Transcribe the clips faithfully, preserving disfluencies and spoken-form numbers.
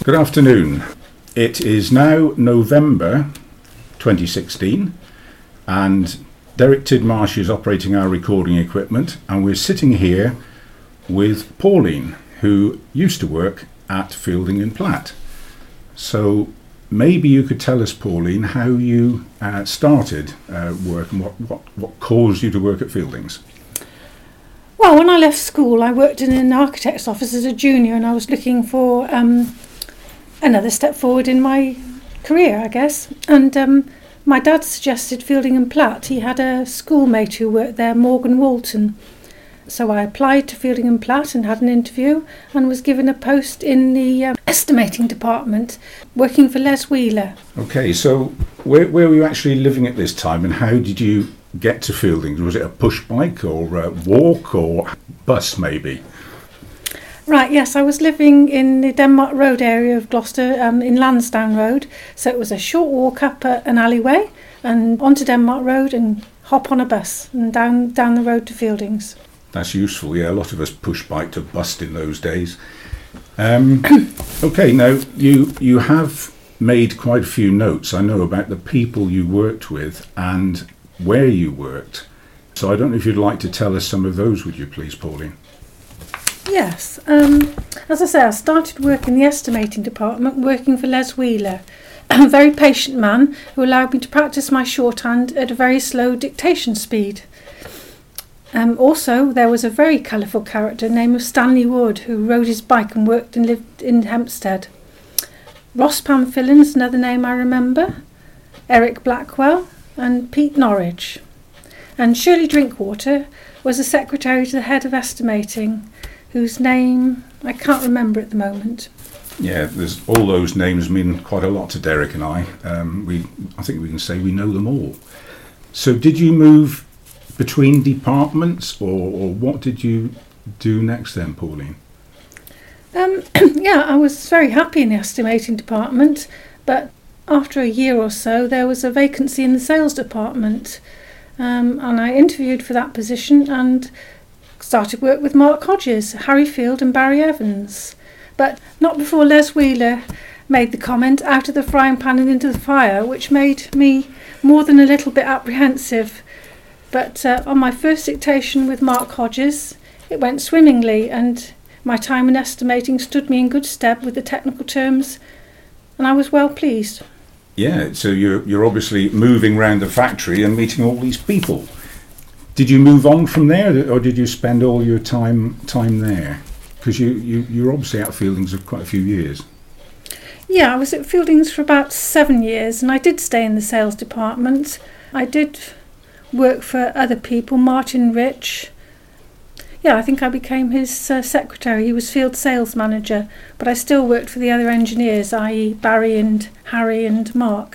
Good afternoon. It is now November twenty sixteen and Derek Tidmarsh is operating our recording equipment, and we're sitting here with Pauline, who used to work at Fielding and Platt. So maybe you could tell us, Pauline, how you uh, started uh, work and what, what, what caused you to work at Fieldings. Well, when I left school, I worked in an architect's office as a junior, and I was looking for um, another step forward in my career, I guess. And um, my dad suggested Fielding and Platt. He had a schoolmate who worked there, Morgan Walton. So I applied to Fielding and Platt and had an interview and was given a post in the um, estimating department, working for Les Wheeler. Okay, so where, where were you actually living at this time, and how did you get to Fieldings? Was it a push bike or a walk or bus maybe? Right, yes, I was living in the Denmark Road area of Gloucester, um, in Lansdowne Road. So it was a short walk up a, an alleyway and onto Denmark Road and hop on a bus and down, down the road to Fieldings. That's useful, yeah. A lot of us push bike to bust in those days. Um, okay, now you you have made quite a few notes, I know, about the people you worked with and where you worked. So I don't know if you'd like to tell us some of those, would you please, Pauline? Yes. Um, as I say, I started work in the estimating department, working for Les Wheeler, a very patient man who allowed me to practice my shorthand at a very slow dictation speed. Um, also, there was a very colourful character named Stanley Wood who rode his bike and worked and lived in Hempstead. Ross Pamphilion's another name I remember, Eric Blackwell and Pete Norwich. And Shirley Drinkwater was the secretary to the head of estimating, whose name I can't remember at the moment. Yeah, there's all those names mean quite a lot to Derek and I. Um, we, I think we can say we know them all. So did you move between departments, or, or what did you do next then, Pauline? Um, yeah, I was very happy in the estimating department, but after a year or so there was a vacancy in the sales department, um, and I interviewed for that position and started work with Mark Hodges, Harry Field and Barry Evans. But not before Les Wheeler made the comment, out of the frying pan and into the fire, which made me more than a little bit apprehensive. But uh, on my first dictation with Mark Hodges, it went swimmingly, and my time in estimating stood me in good stead with the technical terms, and I was well pleased. Yeah, so you're, you're obviously moving around the factory and meeting all these people. Did you move on from there, or did you spend all your time time there? Because you, you, you're obviously at Fieldings for quite a few years. Yeah, I was at Fieldings for about seven years, and I did stay in the sales department. I did work for other people, Martin Rich. Yeah, I think I became his uh, secretary. He was field sales manager, but I still worked for the other engineers, that is. Barry and Harry and Mark.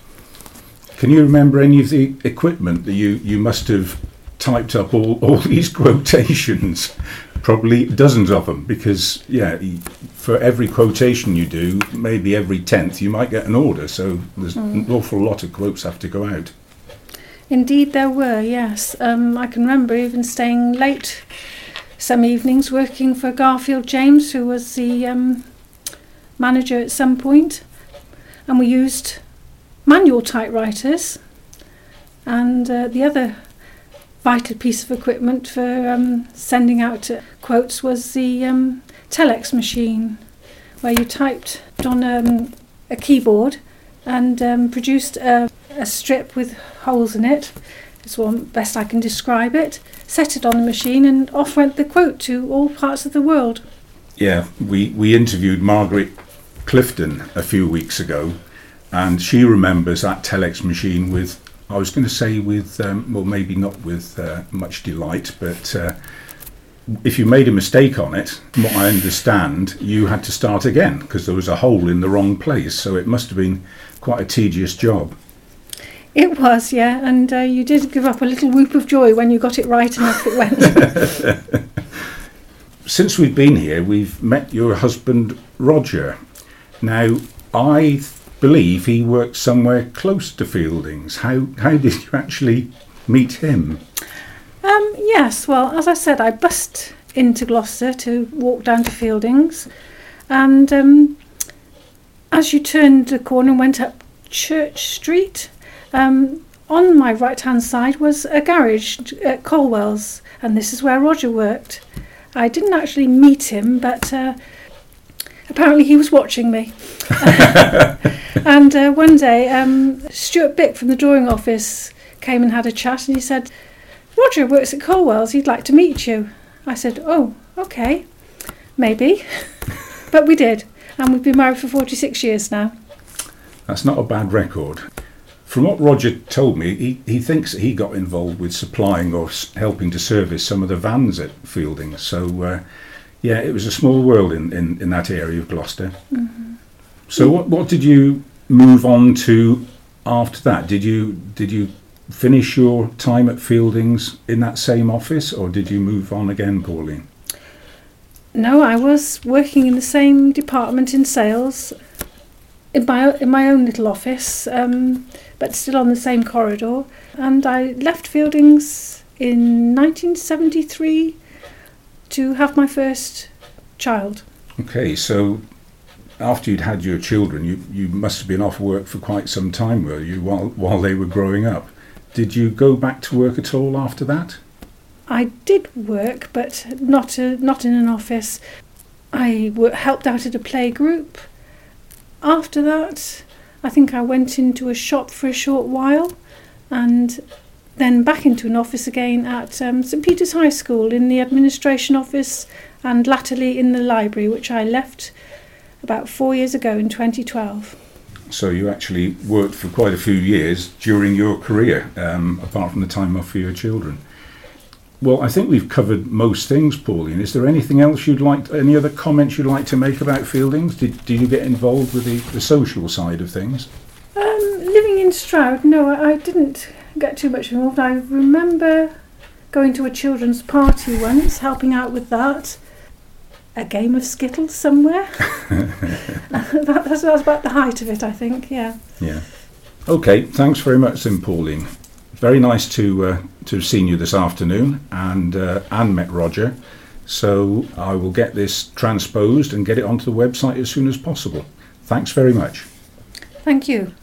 Can you remember any of the equipment that you, you must have typed up all, all these quotations? Probably dozens of them, because yeah, for every quotation you do, maybe every tenth you might get an order, so there's mm. an awful lot of quotes have to go out. Indeed there were, yes. Um, I can remember even staying late some evenings working for Garfield James, who was the um, manager at some point, and we used manual typewriters, and uh, the other vital piece of equipment for um, sending out uh, quotes was the um, telex machine, where you typed on um, a keyboard and um, produced a, a strip with holes in it. It's one best I can describe it. Set it on the machine and off went the quote to all parts of the world. Yeah, we, we interviewed Margaret Clifton a few weeks ago, and she remembers that telex machine with, I was going to say with, um, well, maybe not with uh, much delight, but uh, if you made a mistake on it, from what I understand, you had to start again because there was a hole in the wrong place. So it must have been quite a tedious job. It was, yeah, and uh, you did give up a little whoop of joy when you got it right and off it went. Since we've been here, we've met your husband, Roger. Now, I believe he worked somewhere close to Fieldings. How how did you actually meet him? Um, yes, well, as I said, I bussed into Gloucester to walk down to Fieldings, and um, as you turned the corner and went up Church Street, um, on my right-hand side was a garage at Colwell's, and this is where Roger worked. I didn't actually meet him, but uh, apparently he was watching me. And uh, one day, um, Stuart Bick from the drawing office came and had a chat, and he said, Roger works at Colwell's, he'd like to meet you. I said, oh, okay, maybe. But we did, and we've been married for forty-six years now. That's not a bad record. From what Roger told me, he, he thinks that he got involved with supplying or s- helping to service some of the vans at Fielding. So, uh, yeah, it was a small world in, in, in that area of Gloucester. Mm-hmm. So what, what did you move on to after that? Did you did you finish your time at Fielding's in that same office, or did you move on again, Pauline? No, I was working in the same department in sales, in my in my own little office, um, but still on the same corridor. And I left Fielding's in nineteen seventy-three to have my first child. Okay, so after you'd had your children, you, you must have been off work for quite some time, were you, while while they were growing up? Did you go back to work at all after that? I did work, but not a, not in an office. I w- helped out at a play group. After that, I think I went into a shop for a short while, and then back into an office again at um, St Peter's High School in the administration office, and latterly in the library, which I left about four years ago in twenty twelve. So you actually worked for quite a few years during your career, um, apart from the time off for your children. Well, I think we've covered most things, Pauline. Is there anything else you'd like, to, any other comments you'd like to make about Fieldings? Did, did you get involved with the, the social side of things? Um, living in Stroud, no, I, I didn't get too much involved. I remember going to a children's party once, helping out with that. A game of Skittles somewhere. that, that's, that's about the height of it, I think, yeah. Yeah. Okay, thanks very much then, Pauline. Very nice to uh, to have seen you this afternoon, and uh, and met Roger. So I will get this transposed and get it onto the website as soon as possible. Thanks very much. Thank you.